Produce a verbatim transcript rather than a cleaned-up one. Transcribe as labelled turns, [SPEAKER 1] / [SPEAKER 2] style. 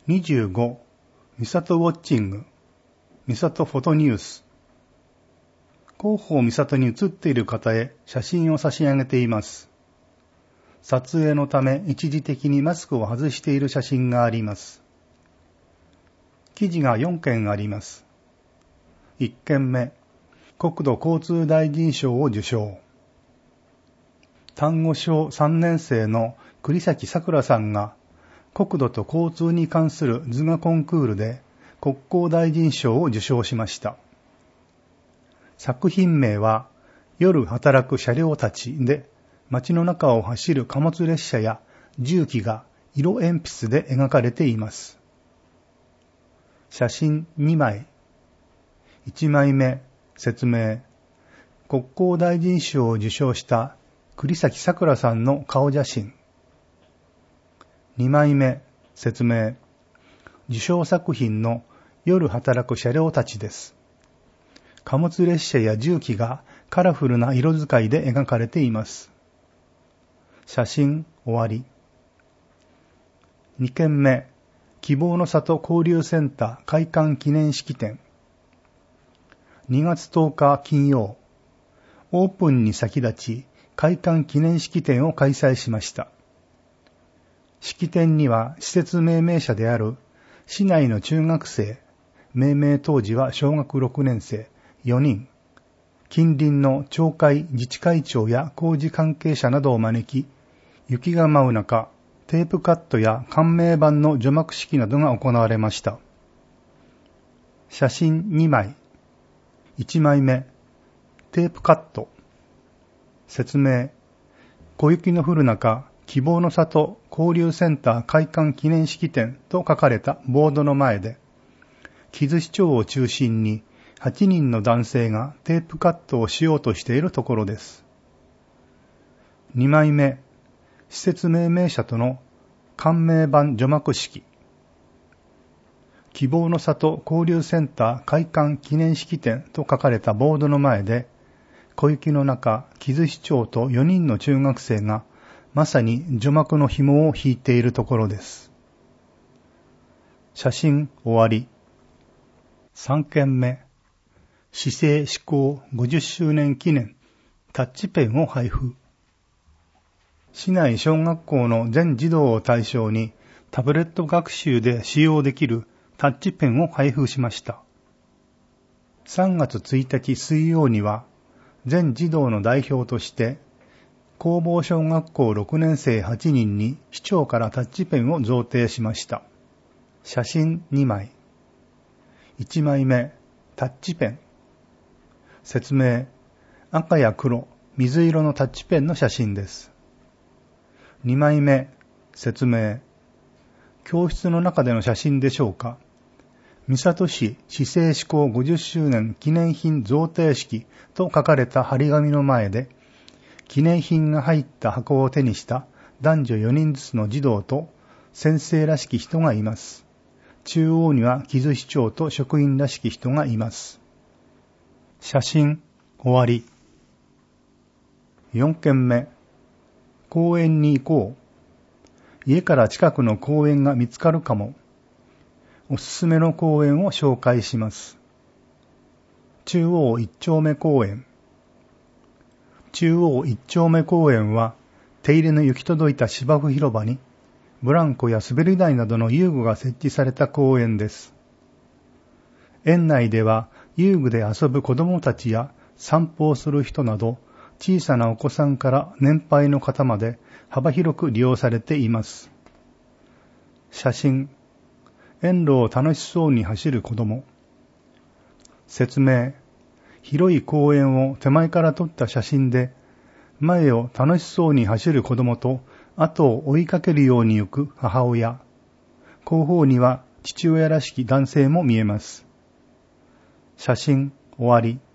[SPEAKER 1] にじゅうご、ミサトウォッチング、ミサトフォトニュース。広報ミサトに写っている方へ写真を差し上げています。撮影のため一時的にマスクを外している写真があります。記事がよんけんあります。いっけんめ、国土交通大臣賞を受賞。丹後小さんねん生の栗崎さくらさんが国土と交通に関する図画コンクールで国交大臣賞を受賞しました。作品名は夜働く車両たちで、街の中を走る貨物列車や重機が色鉛筆で描かれています。写真にまい。いちまいめ、説明。国交大臣賞を受賞した栗崎さくらさんの顔写真。にまいめ、説明。受賞作品の夜働く車両たちです。貨物列車や重機がカラフルな色使いで描かれています。写真終わり。にけんめ、希望の里交流センター開館記念式典。にがつとおか金曜、オープンに先立ち開館記念式典を開催しました。式典には施設命名者である市内の中学生、命名当時は小学ろくねん生よにん、近隣の町会自治会長や工事関係者などを招き、雪が舞う中、テープカットや冠名板の除幕式などが行われました。写真にまい。いちまいめ、テープカット。説明。小雪の降る中、希望の里交流センター開館記念式典と書かれたボードの前で、木津市長を中心にはちにんの男性がテープカットをしようとしているところです。にまいめ、施設命名者との冠名板除幕式。希望の里交流センター開館記念式典と書かれたボードの前で、小雪の中、木津市長とよにんの中学生がまさに除幕の紐を引いているところです。写真終わり。さんけんめ、市政施行ごじゅっしゅうねん記念タッチペンを配布。市内小学校の全児童を対象にタブレット学習で使用できるタッチペンを配布しました。さんがつついたち水曜には全児童の代表として工房小学校ろくねん生はちにんに市長からタッチペンを贈呈しました。写真にまい。いちまいめ、タッチペン。説明。赤や黒、水色のタッチペンの写真です。にまいめ、説明。教室の中での写真でしょうか。三郷市市政施行ごじゅっしゅうねん記念品贈呈式と書かれた張り紙の前で、記念品が入った箱を手にした男女よにんずつの児童と先生らしき人がいます。中央には木津市長と職員らしき人がいます。写真終わり。よんけんめ、公園に行こう。家から近くの公園が見つかるかも。おすすめの公園を紹介します。中央一丁目公園。中央一丁目公園は手入れの行き届いた芝生広場にブランコや滑り台などの遊具が設置された公園です。園内では遊具で遊ぶ子どもたちや散歩をする人など小さなお子さんから年配の方まで幅広く利用されています。写真。園路を楽しそうに走る子ども。説明。広い公園を手前から撮った写真で、前を楽しそうに走る子どもと後を追いかけるように行く母親。後方には父親らしき男性も見えます。写真終わり。